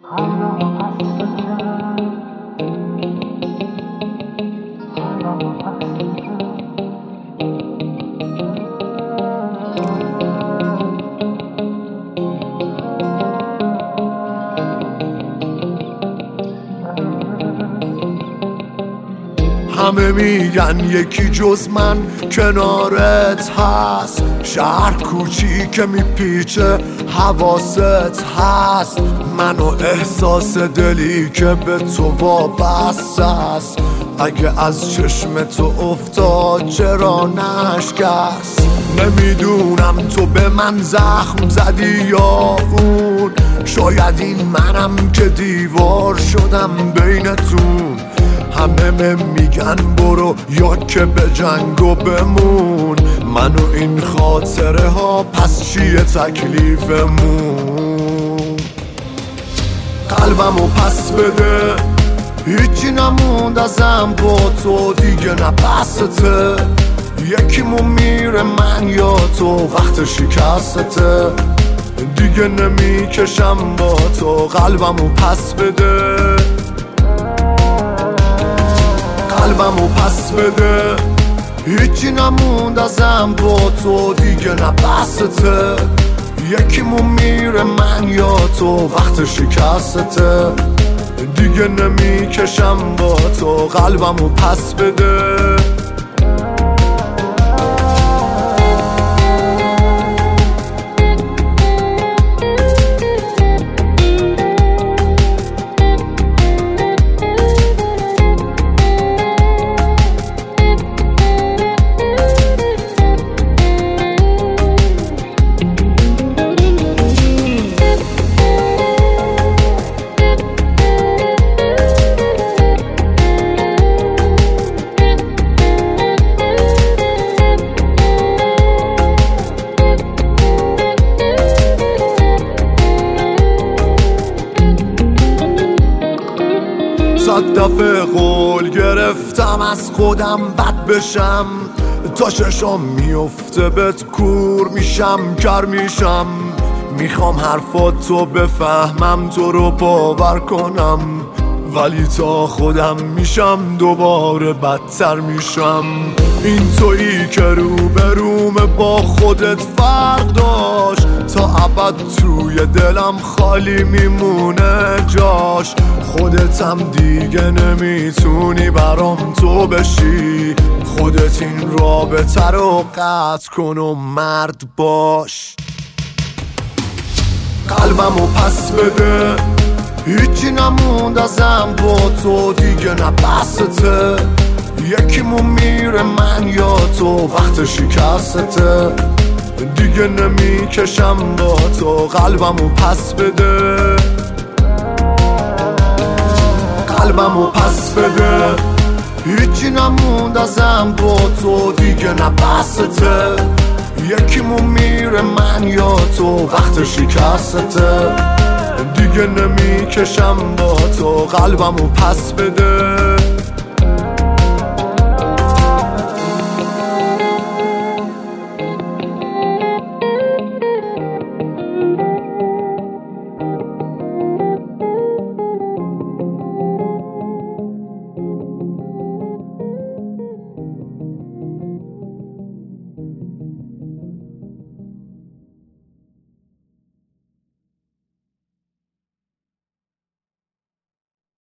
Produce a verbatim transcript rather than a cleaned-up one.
همه میگن یکی جز من کنارت هست، شهر کوچیک میپیچه حواست هست، من و احساس دلی که به تو وابسته است، اگه از چشم تو افتاد چرا نشکست؟ نمیدونم تو به من زخم زدی یا اون، شاید این منم که دیوار شدم بینتون. همه میگن برو یا که به جنگ و بمون، من و این خاطره ها پس چیه تکلیفمون؟ قلبمو پس بده، هیچی نموند ازم با تو دیگه، نه بسته یکیمون میره من یا تو، وقت شکستته دیگه نمیکشم با تو. قلبمو پس بده، قلبمو پس بده، هیچی نموند ازم با تو دیگه، نه بسته یکیمون میره من یا تو، وقت شکستته دیگه نمیکشم با تو. قلبمو پس بده. صد دفعه قول گرفتم از خودم بد بشم، تا چشام میفته بهت کور میشم کر میشم، میخوام حرفاتو بفهمم تو رو باور کنم، ولی تا خودم میشم دوباره بدتر میشم. این تویی که رو به روم با خودت فرق داشت، تا ابد توی دلم خالی میمونه جاش، خودتم دیگه نمیتونی برام تو بشی، خودت این رابطه رو قطع کن و مرد باش. قلبمو پس بده، هیچی نموند ازم با تو دیگه، نه بسته یکیمون میره من یا تو، وقت شکستته دیگه نمیکشم با تو. قلبمو پس بده، قلبمو پس بده، هیچی نموند ازم با تو دیگه، نه بسته یکیمون میره من یا تو، وقت شکستته دیگه نمیکشم با تو. قلبمو پس بده.